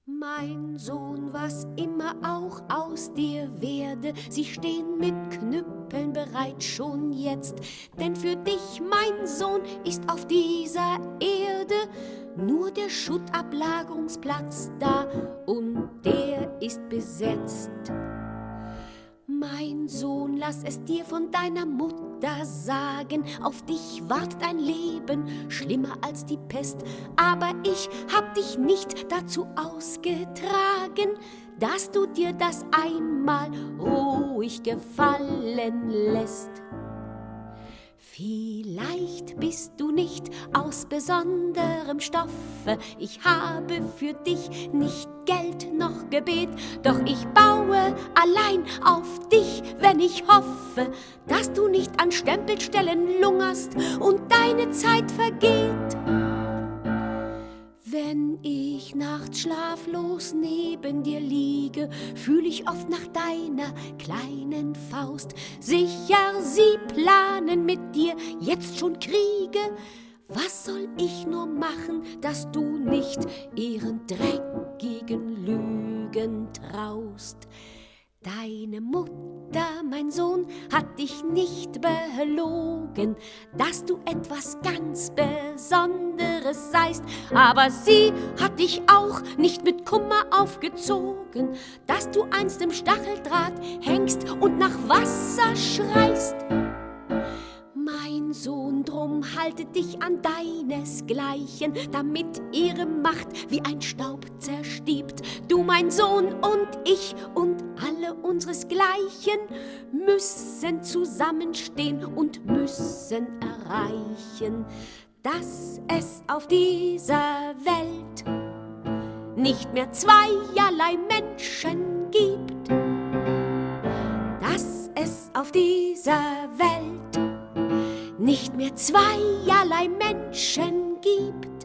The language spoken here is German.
Mein Sohn, was immer auch aus dir werde, sie stehen mit Knüppeln bereit schon jetzt. Denn für dich, mein Sohn, ist auf dieser Erde nur der Schuttablagerungsplatz da und der ist besetzt. Mein Sohn, lass es dir von deiner Mutter sagen, auf dich wartet ein Leben, schlimmer als die Pest. Aber ich hab dich nicht dazu ausgetragen, dass du dir das einmal ruhig gefallen lässt. Vielleicht bist du nicht aus besonderem Stoffe, ich habe für dich nicht Geld noch Gebet, doch ich baue allein auf dich, wenn ich hoffe, dass du nicht an Stempelstellen lungerst und deine Zeit vergeht. Wenn ich nachts schlaflos neben dir liege, fühl ich oft nach deiner kleinen Faust. Sicher, sie planen mit dir jetzt schon Kriege. Was soll ich nur machen, dass du nicht ihren dreckigen Lügen traust? Deine Mutter, mein Sohn, hat dich nicht belogen, dass du etwas ganz Besonderes seist. Aber sie hat dich auch nicht mit Kummer aufgezogen, dass du einst im Stacheldraht hängst und nach Wasser schreist. Mein Sohn, drum halte dich an deinesgleichen, damit ihre Macht wie ein Staub zerstiebt. Du, mein Sohn, und ich und alle unseresgleichen müssen zusammenstehen und müssen erreichen, dass es auf dieser Welt nicht mehr zweierlei Menschen gibt. Dass es auf dieser Welt nicht mehr zweierlei Menschen gibt.